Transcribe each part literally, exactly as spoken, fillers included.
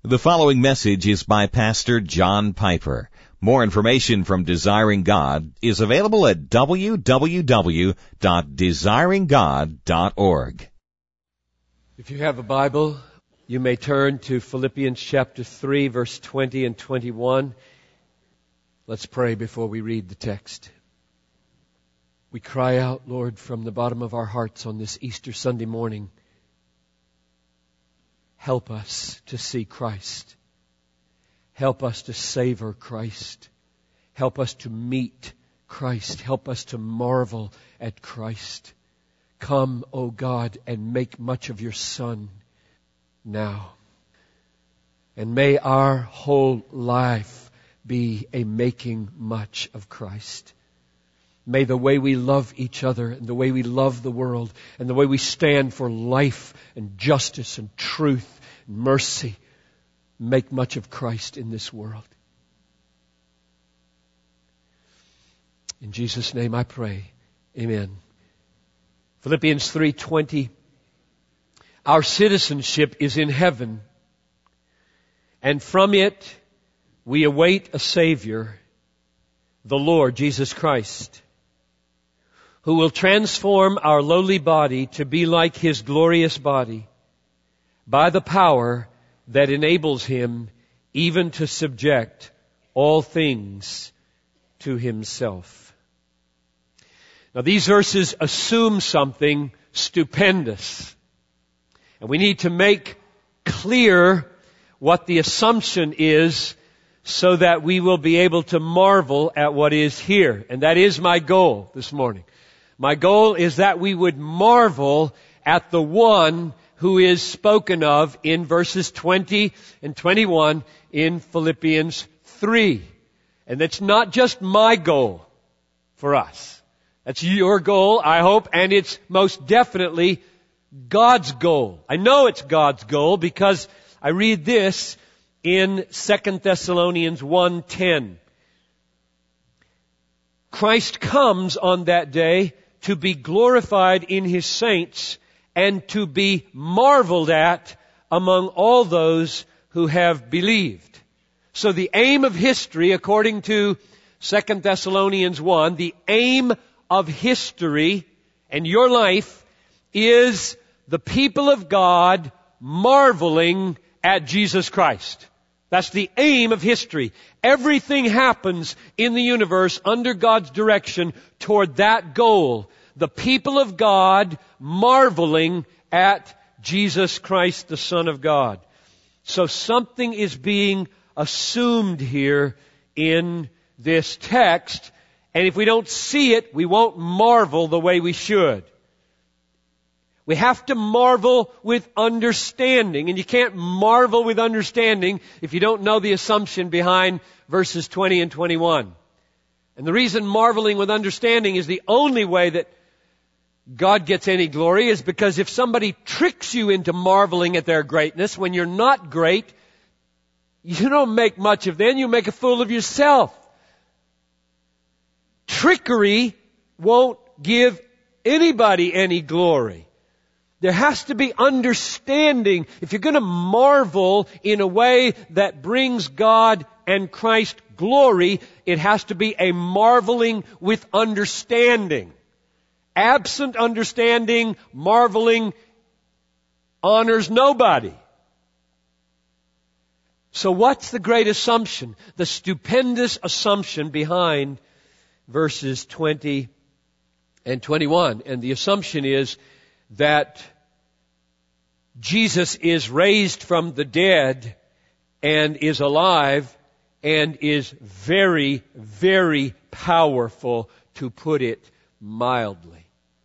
The following message is by Pastor John Piper. More information from Desiring God is available at w w w dot desiring god dot org. If you have a Bible, you may turn to Philippians chapter three, verse twenty and twenty-one. Let's pray before we read the text. We cry out, Lord, from the bottom of our hearts on this Easter Sunday morning, help us to see Christ. Help us to savor Christ. Help us to meet Christ. Help us to marvel at Christ. Come, O God, and make much of your Son now. And may our whole life be a making much of Christ. May the way we love each other and the way we love the world and the way we stand for life and justice and truth and mercy make much of Christ in this world. In Jesus' name I pray. Amen. Philippians three twenty. Our citizenship is in heaven, and from it we await a Savior, the Lord Jesus Christ, who will transform our lowly body to be like His glorious body by the power that enables Him even to subject all things to Himself. Now these verses assume something stupendous. And we need to make clear what the assumption is so that we will be able to marvel at what is here. And that is my goal this morning. My goal is that we would marvel at the one who is spoken of in verses twenty and twenty-one in Philippians three. And that's not just my goal for us. That's your goal, I hope, and it's most definitely God's goal. I know it's God's goal because I read this in Second Thessalonians one ten. Christ comes on that day to be glorified in His saints and to be marveled at among all those who have believed. So the aim of history, according to Second Thessalonians one, the aim of history and your life is the people of God marveling at Jesus Christ. That's the aim of history. Everything happens in the universe under God's direction toward that goal. The people of God marveling at Jesus Christ, the Son of God. So something is being assumed here in this text. And if we don't see it, we won't marvel the way we should. We have to marvel with understanding. And you can't marvel with understanding if you don't know the assumption behind verses twenty and twenty-one. And the reason marveling with understanding is the only way that God gets any glory is because if somebody tricks you into marveling at their greatness when you're not great, you don't make much of them, you make a fool of yourself. Trickery won't give anybody any glory. There has to be understanding. If you're going to marvel in a way that brings God and Christ glory, it has to be a marveling with understanding. Absent understanding, marveling honors nobody. So what's the great assumption? The stupendous assumption behind verses twenty and twenty-one. And the assumption is that Jesus is raised from the dead and is alive and is very, very powerful, to put it mildly.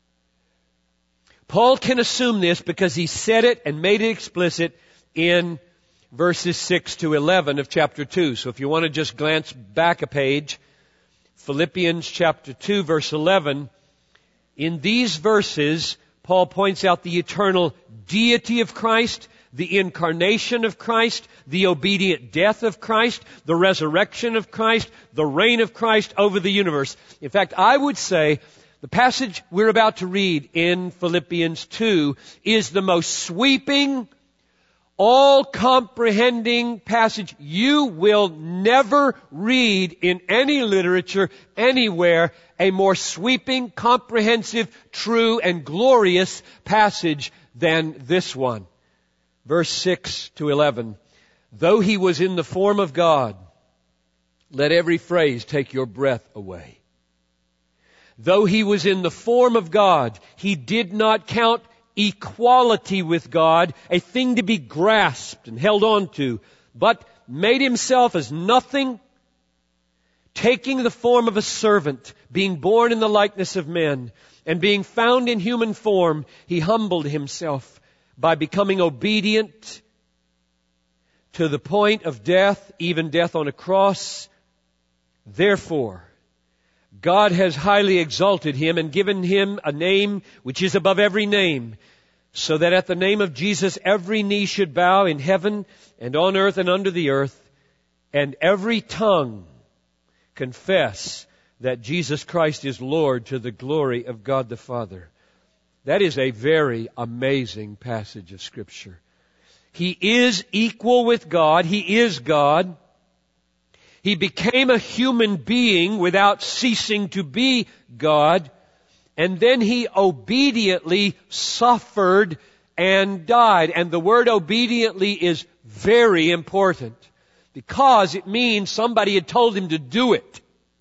Paul can assume this because he said it and made it explicit in verses six to eleven of chapter two. So if you want to just glance back a page, Philippians chapter two, verse eleven, in these verses, Paul points out the eternal deity of Christ, the incarnation of Christ, the obedient death of Christ, the resurrection of Christ, the reign of Christ over the universe. In fact, I would say the passage we're about to read in Philippians two is the most sweeping, all-comprehending passage. You will never read in any literature, anywhere, a more sweeping, comprehensive, true, and glorious passage than this one. Verse six to eleven. Though he was in the form of God, let every phrase take your breath away. Though he was in the form of God, he did not count equality with God a thing to be grasped and held on to, but made himself as nothing, taking the form of a servant, being born in the likeness of men, and being found in human form, he humbled himself by becoming obedient to the point of death, even death on a cross. Therefore, God has highly exalted him and given him a name which is above every name, so that at the name of Jesus every knee should bow in heaven and on earth and under the earth, and every tongue confess that Jesus Christ is Lord, to the glory of God the Father. That is a very amazing passage of Scripture. He is equal with God. He is God. He became a human being without ceasing to be God. And then he obediently suffered and died. And the word obediently is very important, because it means somebody had told him to do it.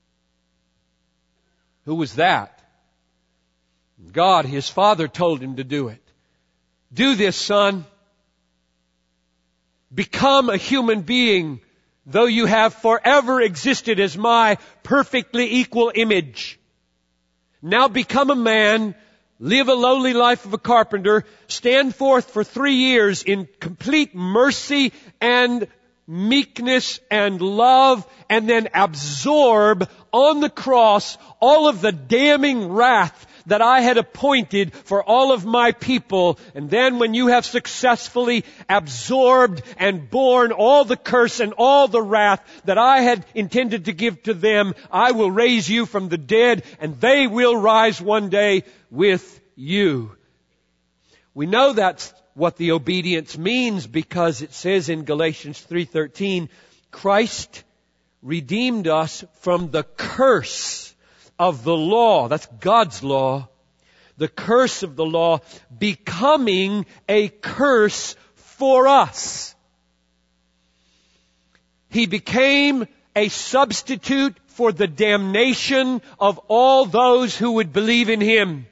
Who was that? God, his Father, told him to do it. Do this, son. Become a human being, though you have forever existed as my perfectly equal image. Now become a man, live a lowly life of a carpenter, stand forth for three years in complete mercy and meekness and love, and then absorb on the cross all of the damning wrath that I had appointed for all of my people. And then when you have successfully absorbed and borne all the curse and all the wrath that I had intended to give to them, I will raise you from the dead, and they will rise one day with you. We know that's what the obedience means, because it says in Galatians three thirteen, Christ redeemed us from the curse of the law. That's God's law. The curse of the law, becoming a curse for us. He became a substitute for the damnation of all those who would believe in Him.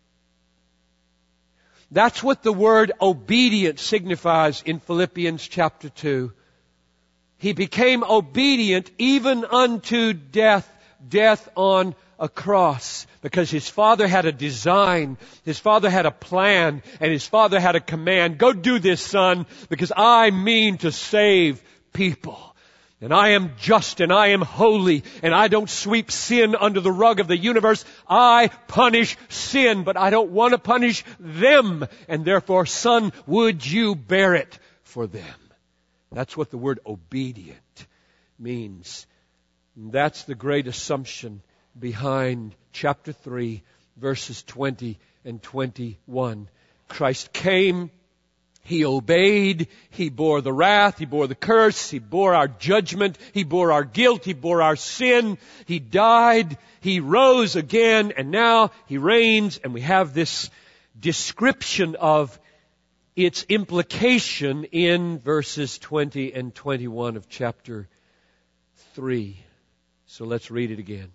That's what the word obedient signifies in Philippians chapter two. He became obedient even unto death, death on a cross, because His Father had a design, His Father had a plan, and His Father had a command. Go do this, son, because I mean to save people. And I am just and I am holy, and I don't sweep sin under the rug of the universe. I punish sin, but I don't want to punish them. And therefore, son, would you bear it for them? That's what the word obedient means. And that's the great assumption behind chapter three, verses twenty and twenty-one. Christ came, He obeyed, He bore the wrath, He bore the curse, He bore our judgment, He bore our guilt, He bore our sin, He died, He rose again, and now He reigns, and we have this description of its implication in verses twenty and twenty-one of chapter three. So let's read it again.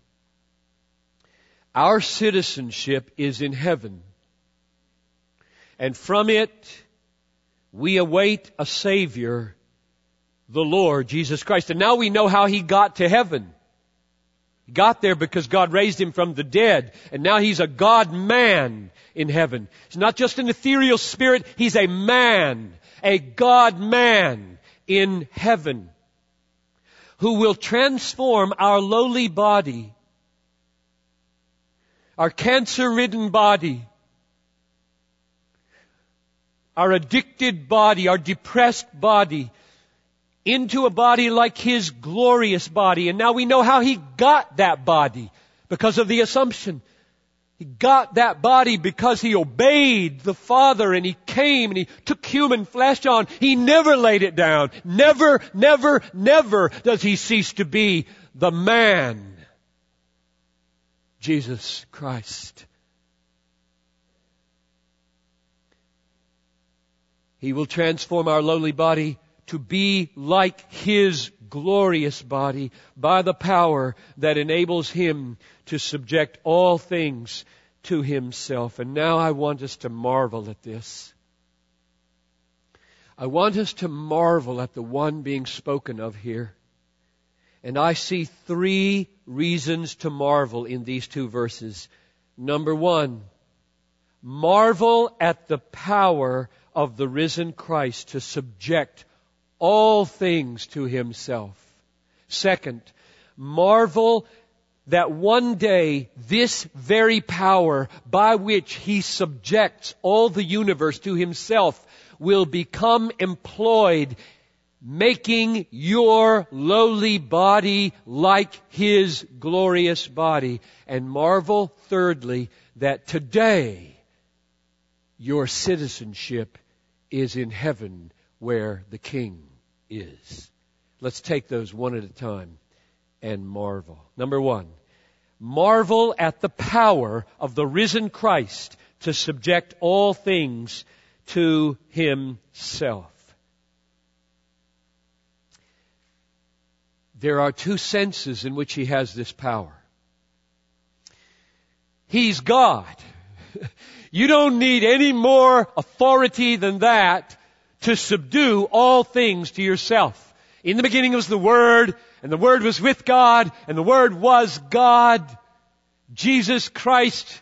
Our citizenship is in heaven, and from it we await a Savior, the Lord Jesus Christ. And now we know how He got to heaven. He got there because God raised Him from the dead, and now He's a God-man in heaven. He's not just an ethereal spirit, He's a man, a God-man in heaven, who will transform our lowly body, our cancer-ridden body, our addicted body, our depressed body, into a body like His glorious body. And now we know how He got that body, because of the assumption. He got that body because He obeyed the Father, and He came and He took human flesh on. He never laid it down. Never, never, never does He cease to be the man, Jesus Christ. He will transform our lowly body to be like His glorious body by the power that enables Him to subject all things to Himself. And now I want us to marvel at this. I want us to marvel at the one being spoken of here. And I see three reasons to marvel in these two verses. Number one, marvel at the power of the risen Christ to subject all things to Himself. Second, marvel that one day this very power by which He subjects all the universe to Himself will become employed making your lowly body like His glorious body. And marvel, thirdly, that today your citizenship is in heaven where the King is. Let's take those one at a time and marvel. Number one, marvel at the power of the risen Christ to subject all things to Himself. There are two senses in which He has this power. He's God. You don't need any more authority than that to subdue all things to yourself. In the beginning was the Word, and the Word was with God, and the Word was God. Jesus Christ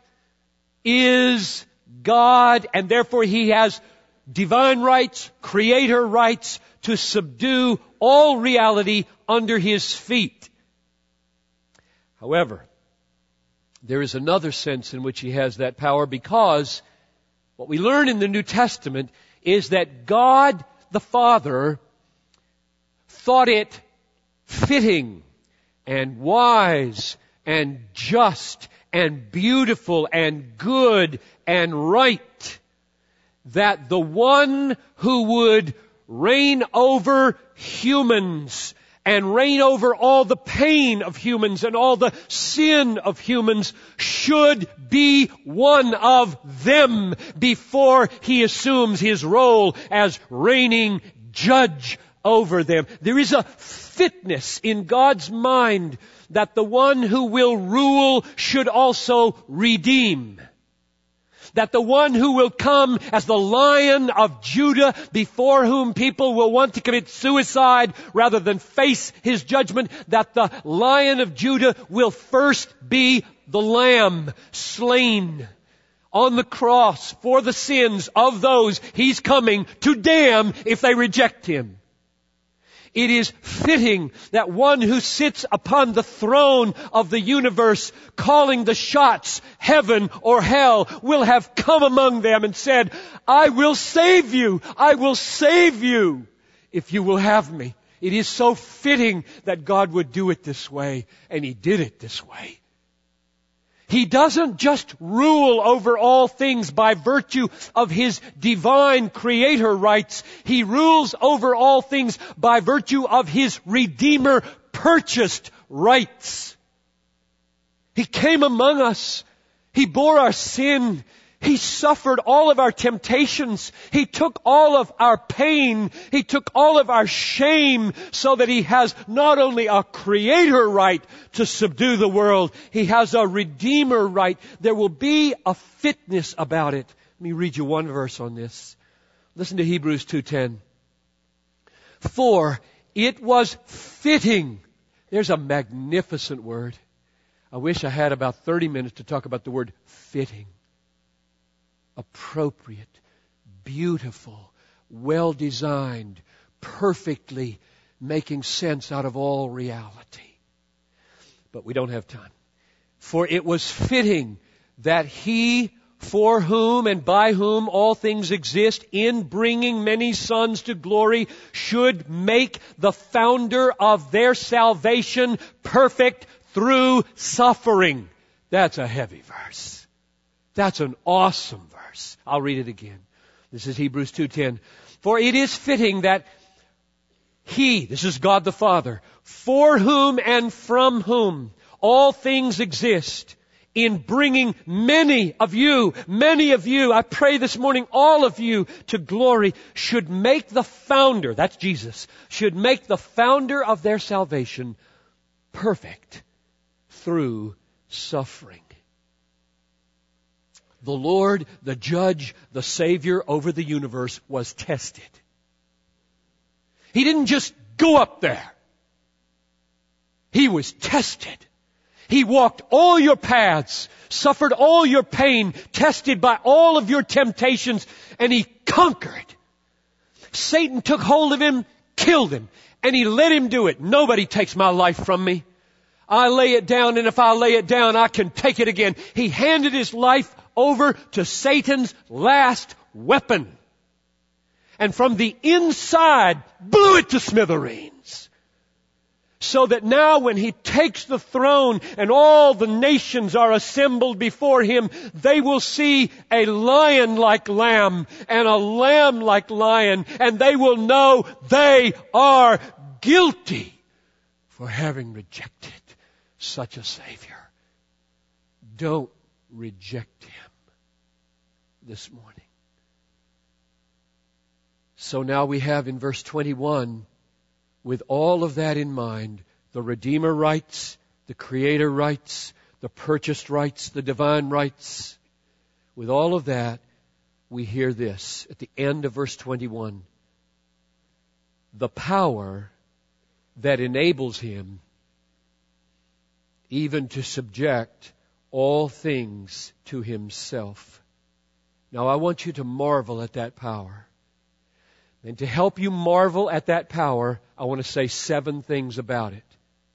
is God, and therefore He has divine rights, creator rights to subdue all reality under His feet. However, there is another sense in which He has that power, because what we learn in the New Testament is that God the Father thought it fitting and wise and just and beautiful and good and right that the one who would reign over humans and reign over all the pain of humans and all the sin of humans should be one of them before He assumes His role as reigning judge over them. There is a fitness in God's mind that the one who will rule should also redeem. That the one who will come as the Lion of Judah, before whom people will want to commit suicide rather than face His judgment, that the Lion of Judah will first be the Lamb slain on the cross for the sins of those He's coming to damn if they reject Him. It is fitting that one who sits upon the throne of the universe, calling the shots, heaven or hell, will have come among them and said, I will save you, I will save you, if you will have me. It is so fitting that God would do it this way, and He did it this way. He doesn't just rule over all things by virtue of His divine creator rights. He rules over all things by virtue of His Redeemer purchased rights. He came among us. He bore our sin. He suffered all of our temptations. He took all of our pain. He took all of our shame, so that He has not only a creator right to subdue the world, He has a redeemer right. There will be a fitness about it. Let me read you one verse on this. Listen to Hebrews two ten. For it was fitting. There's a magnificent word. I wish I had about thirty minutes to talk about the word fitting. Appropriate, beautiful, well-designed, perfectly making sense out of all reality. But we don't have time. For it was fitting that He, for whom and by whom all things exist, in bringing many sons to glory, should make the founder of their salvation perfect through suffering. That's a heavy verse. That's an awesome verse. I'll read it again. This is Hebrews two ten. For it is fitting that He, this is God the Father, for whom and from whom all things exist, in bringing many of you, many of you, I pray this morning, all of you to glory, should make the founder, that's Jesus, should make the founder of their salvation perfect through suffering. The Lord, the Judge, the Savior over the universe was tested. He didn't just go up there. He was tested. He walked all your paths, suffered all your pain, tested by all of your temptations, and He conquered. Satan took hold of Him, killed Him, and He let Him do it. Nobody takes my life from me. I lay it down, and if I lay it down, I can take it again. He handed His life over to Satan's last weapon. And from the inside, blew it to smithereens. So that now when He takes the throne and all the nations are assembled before Him, they will see a lion like lamb and a lamb like lion, and they will know they are guilty for having rejected such a Savior. Don't reject Him this morning. So now we have in verse twenty-one, with all of that in mind, the Redeemer rights, the Creator rights, the purchased rights, the divine rights. With all of that, we hear this at the end of verse twenty-one. The power that enables Him even to subject all things to Himself. Now I want you to marvel at that power. And to help you marvel at that power, I want to say seven things about it.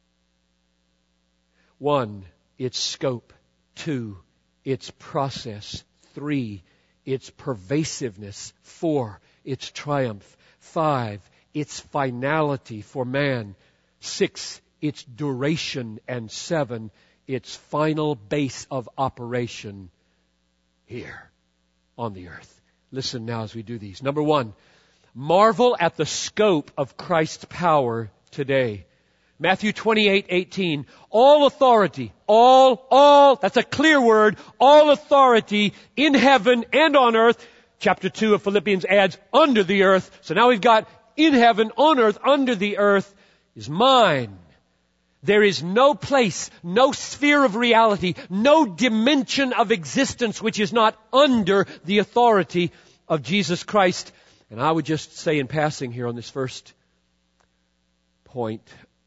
One, its scope. Two, its process. Three, its pervasiveness. Four, its triumph. Five, its finality for man. Six, its duration. And seven, its final base of operation here on the earth. Listen now as we do these. Number one, marvel at the scope of Christ's power today. Matthew twenty-eight eighteen. All authority, all, all, that's a clear word, all authority in heaven and on earth. Chapter two of Philippians adds under the earth. So now we've got in heaven, on earth, under the earth is mine. There is no place, no sphere of reality, no dimension of existence which is not under the authority of Jesus Christ. And I would just say in passing here on this first point,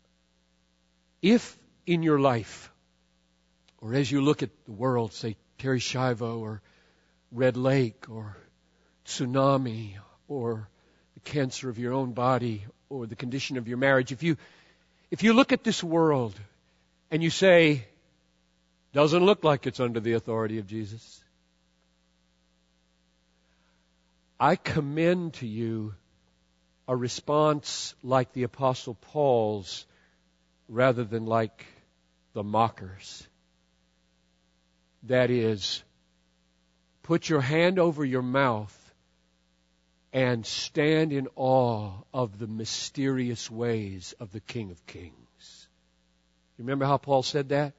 if in your life, or as you look at the world, say Terri Schiavo or Red Lake or tsunami or the cancer of your own body or the condition of your marriage, if you if you look at this world and you say, doesn't look like it's under the authority of Jesus, I commend to you a response like the Apostle Paul's rather than like the mockers. That is, put your hand over your mouth and stand in awe of the mysterious ways of the King of Kings. You remember how Paul said that?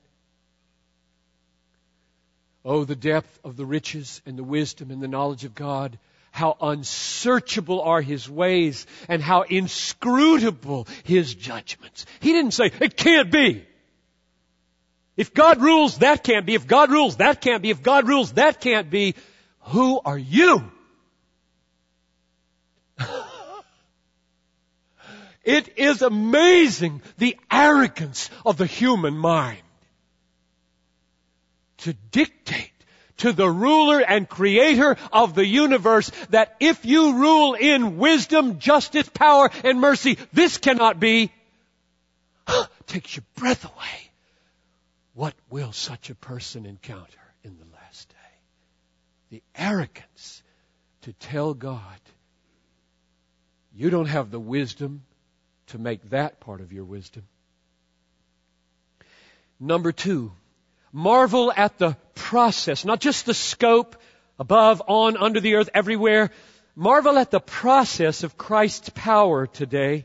Oh, the depth of the riches and the wisdom and the knowledge of God. How unsearchable are His ways and how inscrutable His judgments. He didn't say, it can't be. If God rules, that can't be. If God rules, that can't be. If God rules, that can't be. Who are you? It is amazing the arrogance of the human mind to dictate to the ruler and creator of the universe that if you rule in wisdom, justice, power, and mercy, this cannot be. Takes your breath away. What will such a person encounter in the last day? The arrogance to tell God, you don't have the wisdom to make that part of your wisdom. Number two, marvel at the process, not just the scope, above, on, under the earth, everywhere. Marvel at the process of Christ's power today.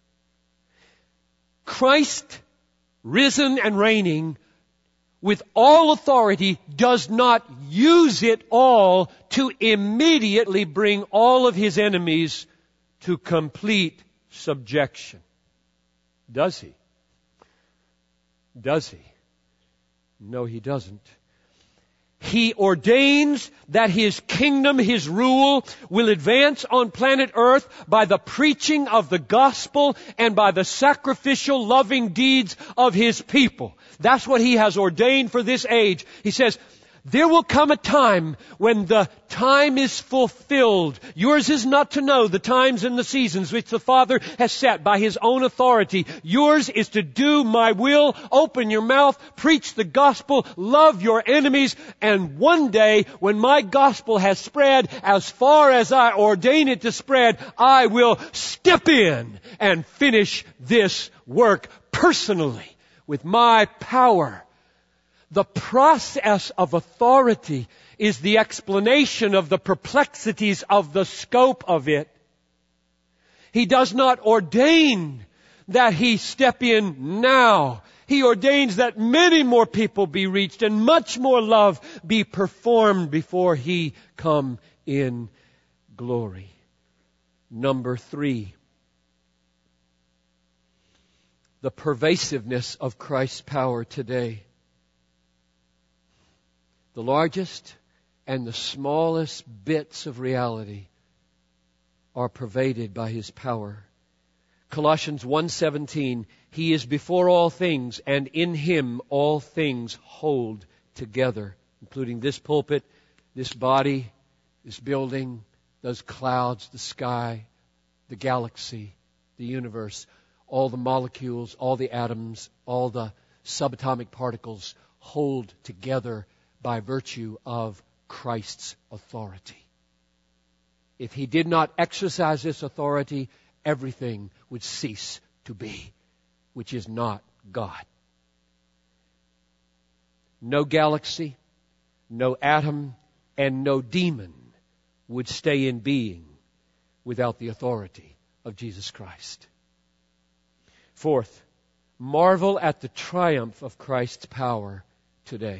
Christ, risen and reigning with all authority, does not use it all to immediately bring all of His enemies to complete subjection. Does He? Does He? No, He doesn't. He ordains that His kingdom, His rule, will advance on planet Earth by the preaching of the gospel and by the sacrificial, loving deeds of His people. That's what He has ordained for this age. He says, there will come a time when the time is fulfilled. Yours is not to know the times and the seasons which the Father has set by His own authority. Yours is to do my will, open your mouth, preach the gospel, love your enemies, and one day when my gospel has spread as far as I ordain it to spread, I will step in and finish this work personally with my power. The process of authority is the explanation of the perplexities of the scope of it. He does not ordain that He step in now. He ordains that many more people be reached and much more love be performed before He come in glory. Number three, the pervasiveness of Christ's power today. The largest and the smallest bits of reality are pervaded by His power. Colossians one seventeen, He is before all things, and in Him all things hold together, including this pulpit, this body, this building, those clouds, the sky, the galaxy, the universe, all the molecules, all the atoms, all the subatomic particles hold together by virtue of Christ's authority. If He did not exercise this authority, everything would cease to be, which is not God. No galaxy, no atom, and no demon would stay in being without the authority of Jesus Christ. Fourth, marvel at the triumph of Christ's power today.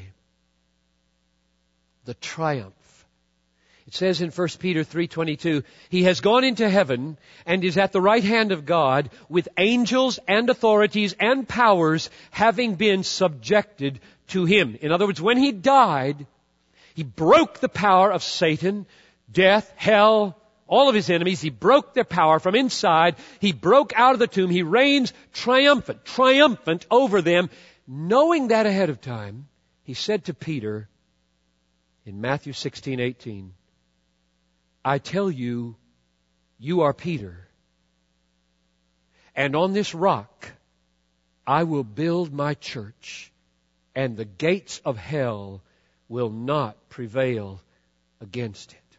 The triumph. It says in First Peter three twenty-two, He has gone into heaven and is at the right hand of God with angels and authorities and powers having been subjected to Him. In other words, when He died, He broke the power of Satan, death, hell, all of His enemies. He broke their power from inside. He broke out of the tomb. He reigns triumphant, triumphant over them. Knowing that ahead of time, He said to Peter, in Matthew sixteen eighteen, I tell you, you are Peter, and on this rock I will build my church, and the gates of hell will not prevail against it.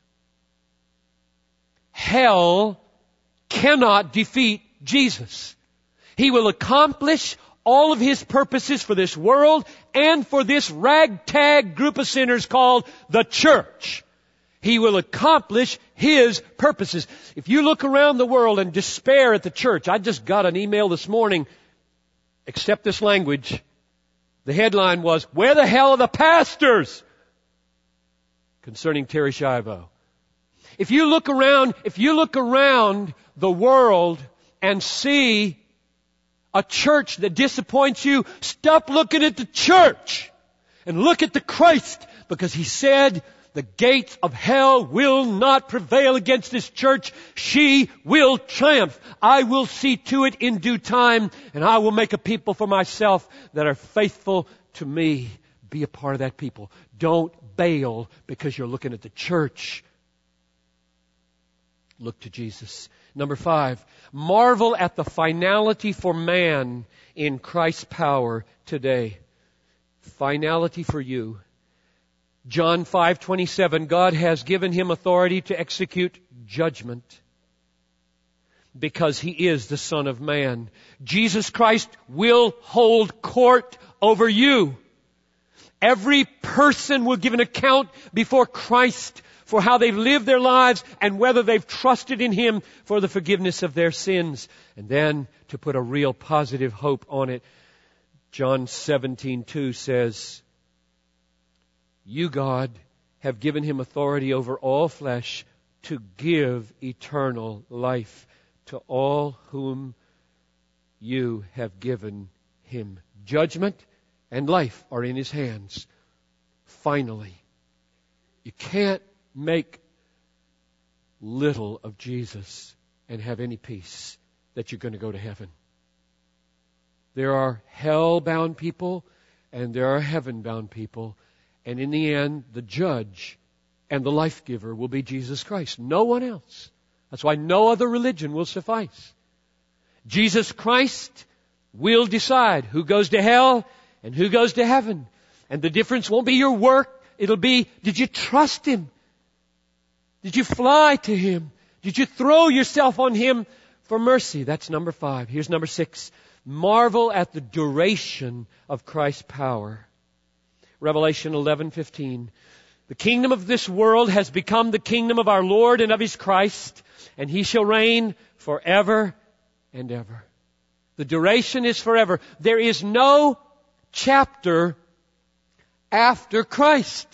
Hell cannot defeat Jesus. He will accomplish all of His purposes for this world and for this ragtag group of sinners called the church. He will accomplish His purposes. If you look around the world and despair at the church, I just got an email this morning, accept this language. The headline was, where the hell are the pastors? Concerning Terry Schiavo. If you look around, if you look around the world and see a church that disappoints you, stop looking at the church and look at the Christ, because He said the gates of hell will not prevail against this church. She will triumph. I will see to it in due time, and I will make a people for myself that are faithful to me. Be a part of that people. Don't bail because you're looking at the church. Look to Jesus. Number five, marvel at the finality for man in Christ's power today. Finality for you. John five twenty-seven, God has given Him authority to execute judgment because He is the Son of Man. Jesus Christ will hold court over you. Every person will give an account before Christ for how they've lived their lives and whether they've trusted in Him for the forgiveness of their sins. And then, to put a real positive hope on it, John seventeen two says, "You, God, have given Him authority over all flesh to give eternal life to all whom you have given Him." Judgment and life are in His hands. Finally, you can't make little of Jesus and have any peace that you're going to go to heaven. There are hell-bound people and there are heaven-bound people. And in the end, the judge and the life-giver will be Jesus Christ. No one else. That's why no other religion will suffice. Jesus Christ will decide who goes to hell and who goes to heaven. And the difference won't be your work. It'll be, did you trust Him? Did you fly to Him? Did you throw yourself on Him for mercy? That's number five. Here's number six. Marvel at the duration of Christ's power. Revelation eleven fifteen. The kingdom of this world has become the kingdom of our Lord and of His Christ, and He shall reign forever and ever. The duration is forever. There is no chapter after Christ.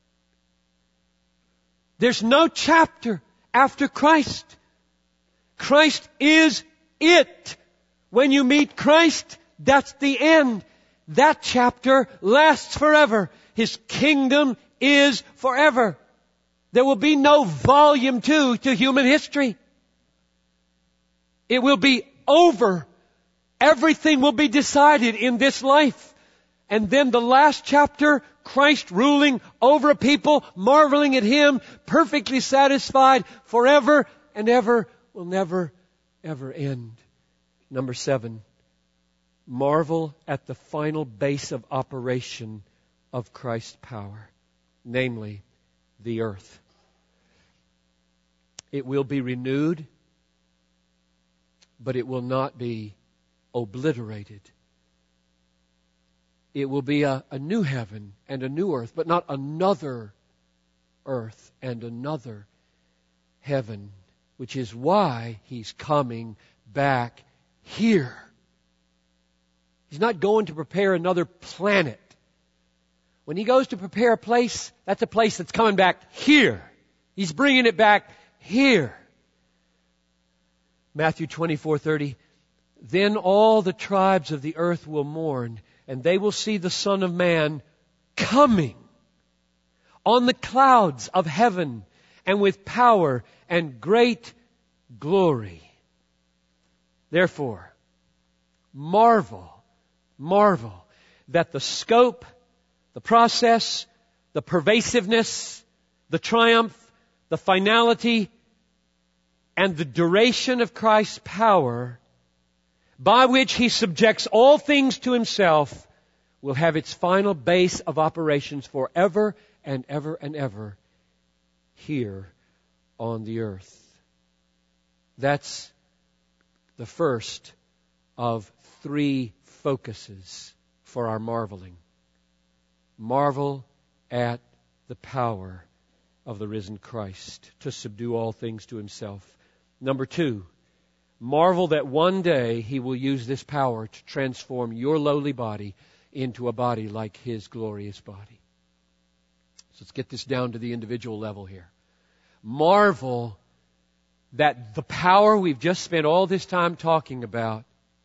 There's no chapter after Christ. Christ is it. When you meet Christ, that's the end. That chapter lasts forever. His kingdom is forever. There will be no volume two to human history. It will be over. Everything will be decided in this life. And then the last chapter, Christ ruling over a people, marveling at Him, perfectly satisfied, forever and ever, will never, ever end. Number seven, marvel at the final base of operation of Christ's power, namely the earth. It will be renewed, but it will not be obliterated. It will be a, a new heaven and a new earth, but not another earth and another heaven, which is why He's coming back here. He's not going to prepare another planet. When He goes to prepare a place, that's a place that's coming back here. He's bringing it back here. Matthew twenty-four thirty. Then all the tribes of the earth will mourn, and they will see the Son of Man coming on the clouds of heaven and with power and great glory. Therefore, marvel, marvel that the scope, the process, the pervasiveness, the triumph, the finality, and the duration of Christ's power, by which He subjects all things to Himself, will have its final base of operations forever and ever and ever here on the earth. That's the first of three focuses for our marveling. Marvel at the power of the risen Christ to subdue all things to Himself. Number two, marvel that one day He will use this power to transform your lowly body into a body like His glorious body. So let's get this down to the individual level here. Marvel that the power we've just spent all this time talking about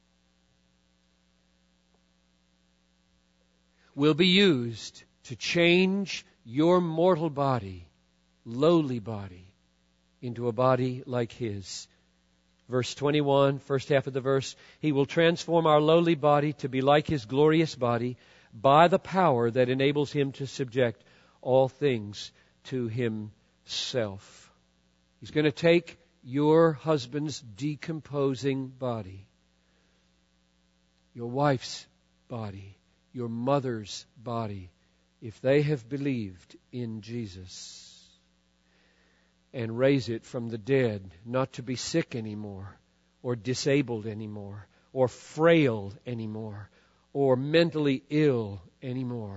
will be used to change your mortal body, lowly body, into a body like His. Verse twenty-one, first half of the verse, He will transform our lowly body to be like His glorious body by the power that enables Him to subject all things to Himself. He's going to take your husband's decomposing body, your wife's body, your mother's body, if they have believed in Jesus, and raise it from the dead, not to be sick anymore, or disabled anymore, or frail anymore, or mentally ill anymore,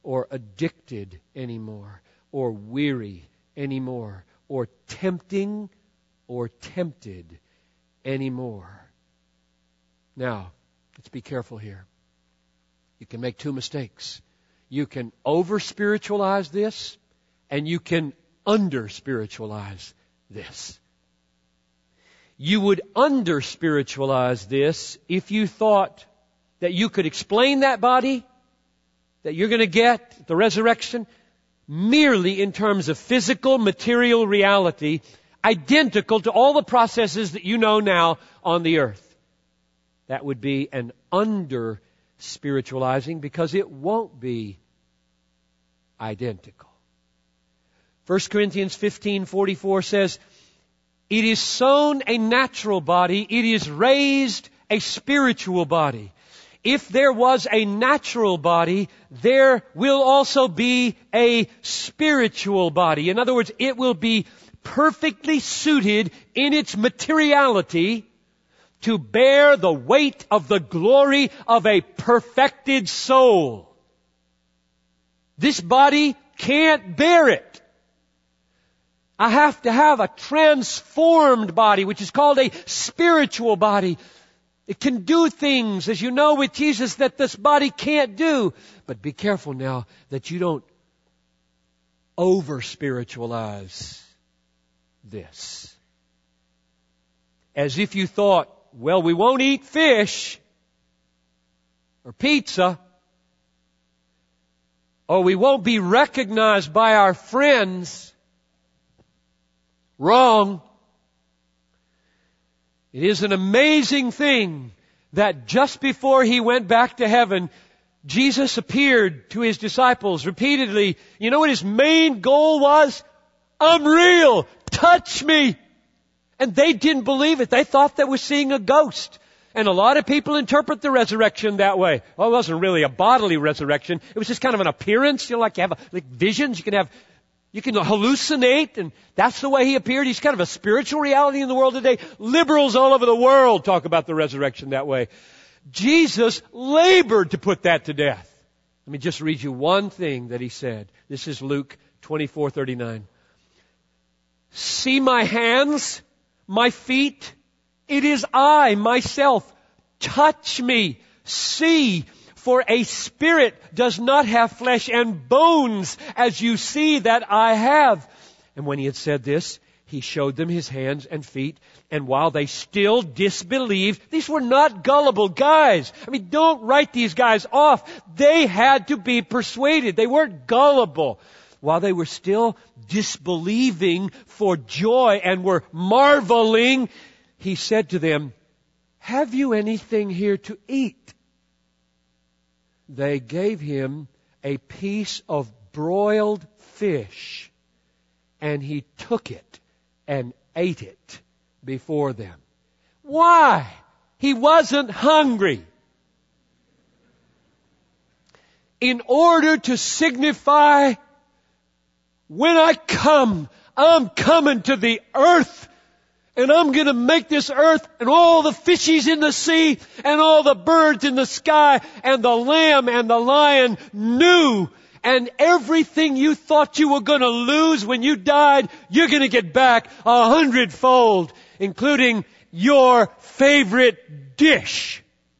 or addicted anymore, or weary anymore, or tempting or tempted anymore. Now, let's be careful here. You can make two mistakes. You can over-spiritualize this, and you can under-spiritualize this. You would under-spiritualize this if you thought that you could explain that body that you're going to get, the resurrection, merely in terms of physical, material reality, identical to all the processes that you know now on the earth. That would be an under-spiritualizing, because it won't be identical. First Corinthians fifteen forty-four says, "It is sown a natural body, it is raised a spiritual body. If there was a natural body, there will also be a spiritual body." In other words, it will be perfectly suited in its materiality to bear the weight of the glory of a perfected soul. This body can't bear it. I have to have a transformed body, which is called a spiritual body. It can do things, as you know, with Jesus that this body can't do. But be careful now that you don't over-spiritualize this. As if you thought, well, we won't eat fish or pizza, or we won't be recognized by our friends. Wrong. It is an amazing thing that just before He went back to heaven, Jesus appeared to His disciples repeatedly. You know what His main goal was? I'm real. Touch me. And they didn't believe it. They thought they were seeing a ghost. And a lot of people interpret the resurrection that way. Well, it wasn't really a bodily resurrection. It was just kind of an appearance. You know, like you have a, like visions. You can have, you can hallucinate, and that's the way He appeared. He's kind of a spiritual reality in the world today. Liberals all over the world talk about the resurrection that way. Jesus labored to put that to death. Let me just read you one thing that He said. This is Luke twenty-four thirty-nine. "See my hands, my feet. It is I, myself. Touch me. See, for a spirit does not have flesh and bones as you see that I have." And when He had said this, He showed them His hands and feet. And while they still disbelieved, these were not gullible guys. I mean, don't write these guys off. They had to be persuaded. They weren't gullible. While they were still disbelieving for joy and were marveling, He said to them, "Have you anything here to eat?" They gave Him a piece of broiled fish, and He took it and ate it before them. Why? He wasn't hungry. In order to signify, when I come, I'm coming to the earth, and I'm going to make this earth and all the fishies in the sea and all the birds in the sky and the lamb and the lion new. And everything you thought you were going to lose when you died, you're going to get back a hundredfold, including your favorite dish.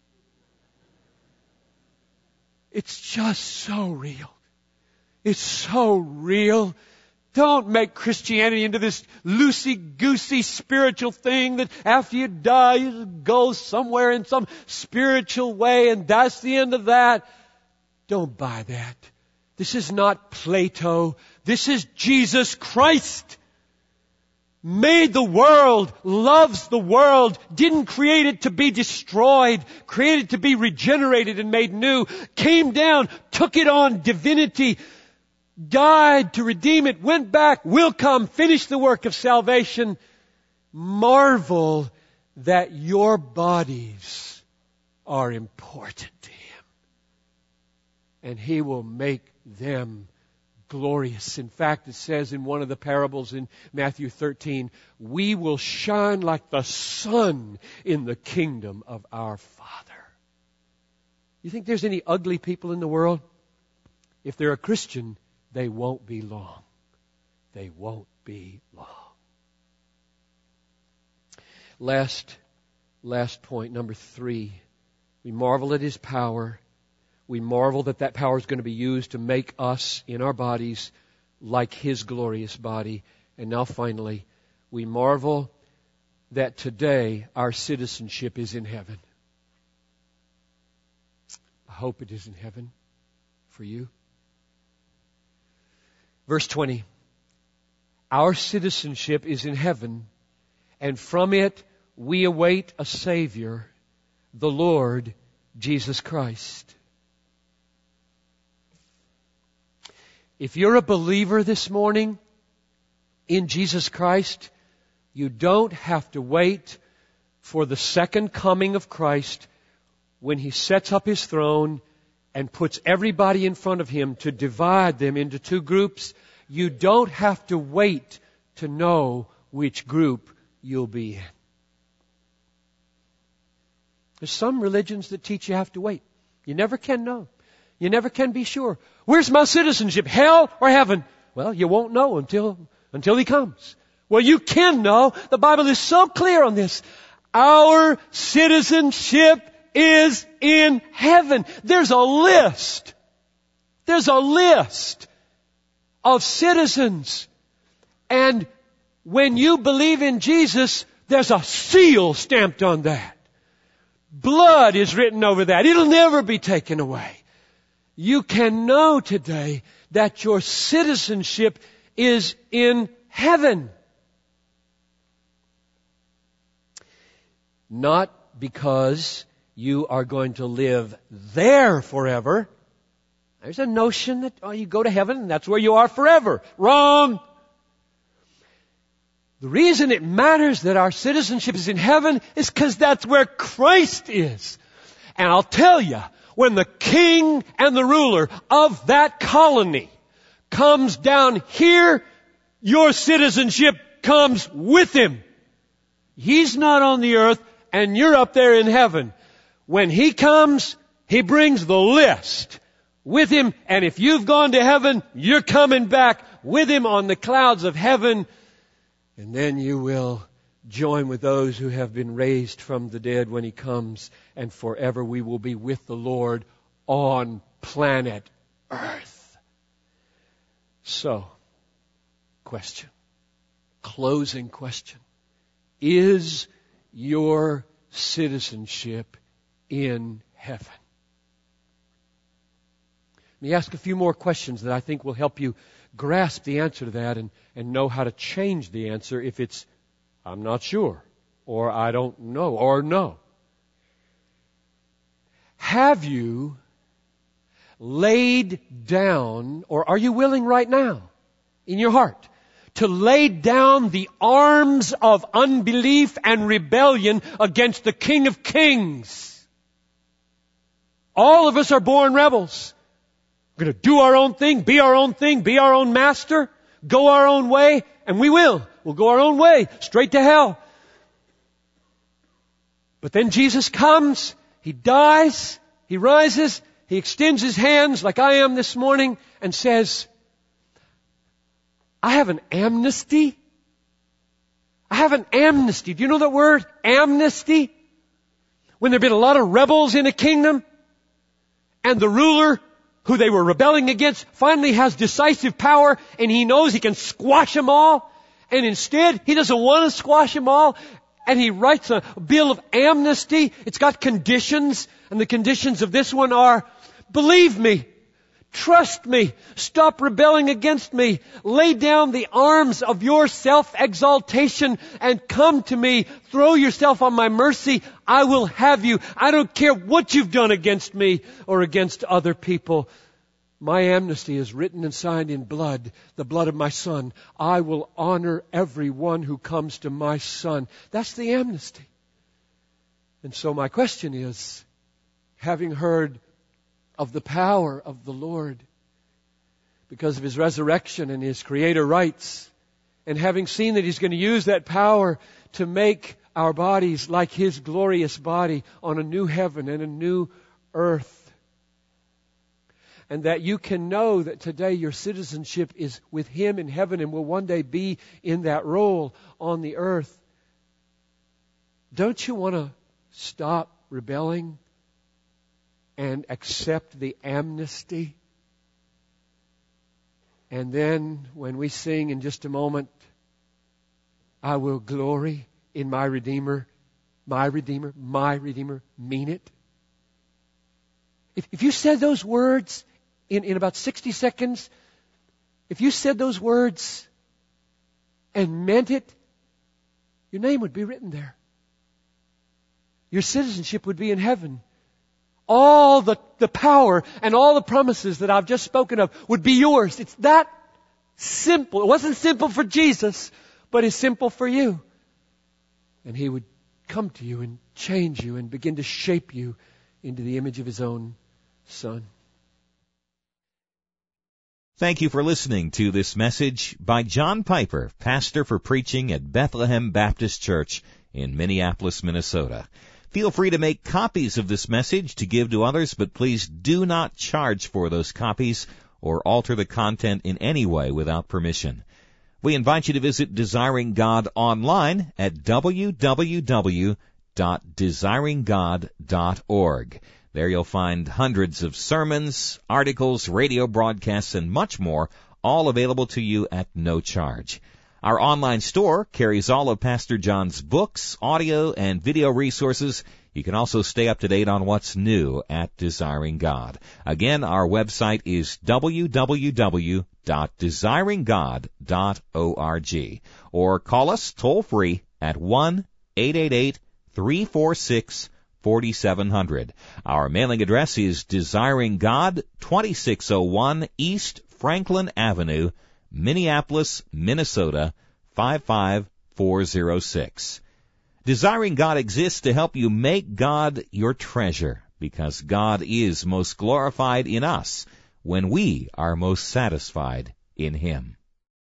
It's just so real. It's so real. Don't make Christianity into this loosey-goosey spiritual thing that after you die, you go somewhere in some spiritual way and that's the end of that. Don't buy that. This is not Plato. This is Jesus Christ. Made the world, loves the world, didn't create it to be destroyed, created to be regenerated and made new, came down, took it on divinity, died to redeem it, went back, will come, finish the work of salvation. Marvel that your bodies are important to Him. And He will make them glorious. In fact, it says in one of the parables in Matthew thirteen, we will shine like the sun in the kingdom of our Father. You think there's any ugly people in the world? if they're a Christian, they won't be long. They won't be long. Last, last point, number three. We marvel at His power. We marvel that that power is going to be used to make us in our bodies like His glorious body. And now finally, we marvel that today our citizenship is in heaven. I hope it is in heaven for you. Verse twenty. Our citizenship is in heaven, and from it we await a Savior, the Lord Jesus Christ. If you're a believer this morning in Jesus Christ, you don't have to wait for the second coming of Christ when He sets up His throne and puts everybody in front of Him to divide them into two groups. You don't have to wait to know which group you'll be in. There's some religions that teach you have to wait. You never can know. You never can be sure. Where's my citizenship? Hell or heaven? Well, you won't know until, until He comes. Well, you can know. The Bible is so clear on this. Our citizenship is in heaven. There's a list. There's a list of citizens. And when you believe in Jesus, there's a seal stamped on that. Blood is written over that. It'll never be taken away. You can know today that your citizenship is in heaven. Not because you are going to live there forever. There's a notion that, oh, you go to heaven and that's where you are forever. Wrong! The reason it matters that our citizenship is in heaven is because that's where Christ is. And I'll tell you, when the king and the ruler of that colony comes down here, your citizenship comes with him. He's not on the earth and you're up there in heaven. When He comes, He brings the list with Him. And if you've gone to heaven, you're coming back with Him on the clouds of heaven. And then you will join with those who have been raised from the dead when He comes. And forever we will be with the Lord on planet Earth. So, question. Closing question. Is your citizenship in heaven? Let me ask a few more questions that I think will help you grasp the answer to that and, and know how to change the answer if it's, I'm not sure, or I don't know, or no. Have you laid down, or are you willing right now in your heart to lay down the arms of unbelief and rebellion against the King of Kings? All of us are born rebels. We're going to do our own thing, be our own thing, be our own master, go our own way, and we will. We'll go our own way, straight to hell. But then Jesus comes, He dies, He rises, He extends His hands like I am this morning and says, I have an amnesty. I have an amnesty. Do you know that word? Amnesty? When there have been a lot of rebels in a kingdom, and the ruler who they were rebelling against finally has decisive power, and he knows he can squash them all, and instead he doesn't want to squash them all, and he writes a bill of amnesty. It's got conditions, and the conditions of this one are, believe me, trust me, stop rebelling against me, lay down the arms of your self-exaltation and come to me, throw yourself on my mercy, I will have you. I don't care what you've done against me or against other people. My amnesty is written and signed in blood, the blood of my Son. I will honor everyone who comes to my Son. That's the amnesty. And so my question is, having heard of the power of the Lord because of His resurrection and His Creator rights, and having seen that He's going to use that power to make our bodies like His glorious body on a new heaven and a new earth, and that you can know that today your citizenship is with Him in heaven and will one day be in that role on the earth, don't you want to stop rebelling and accept the amnesty? And then when we sing in just a moment, I will glory in my Redeemer, my Redeemer, my Redeemer, mean it. If, if you said those words in, in about sixty seconds, if you said those words and meant it, your name would be written there. Your citizenship would be in heaven. All the, the power and all the promises that I've just spoken of would be yours. It's that simple. It wasn't simple for Jesus, but it's simple for you. And He would come to you and change you and begin to shape you into the image of His own Son. Thank you for listening to this message by John Piper, pastor for preaching at Bethlehem Baptist Church in Minneapolis, Minnesota. Feel free to make copies of this message to give to others, but please do not charge for those copies or alter the content in any way without permission. We invite you to visit Desiring God online at w w w dot desiring god dot org. There you'll find hundreds of sermons, articles, radio broadcasts, and much more, all available to you at no charge. Our online store carries all of Pastor John's books, audio, and video resources. You can also stay up to date on what's new at Desiring God. Again, our website is w w w dot desiring god dot org. Or call us toll-free at one eight eight eight, three four six, four seven zero zero. Our mailing address is Desiring God, twenty-six oh one East Franklin Avenue, Minneapolis, Minnesota, five five four zero six. Desiring God exists to help you make God your treasure, because God is most glorified in us when we are most satisfied in Him.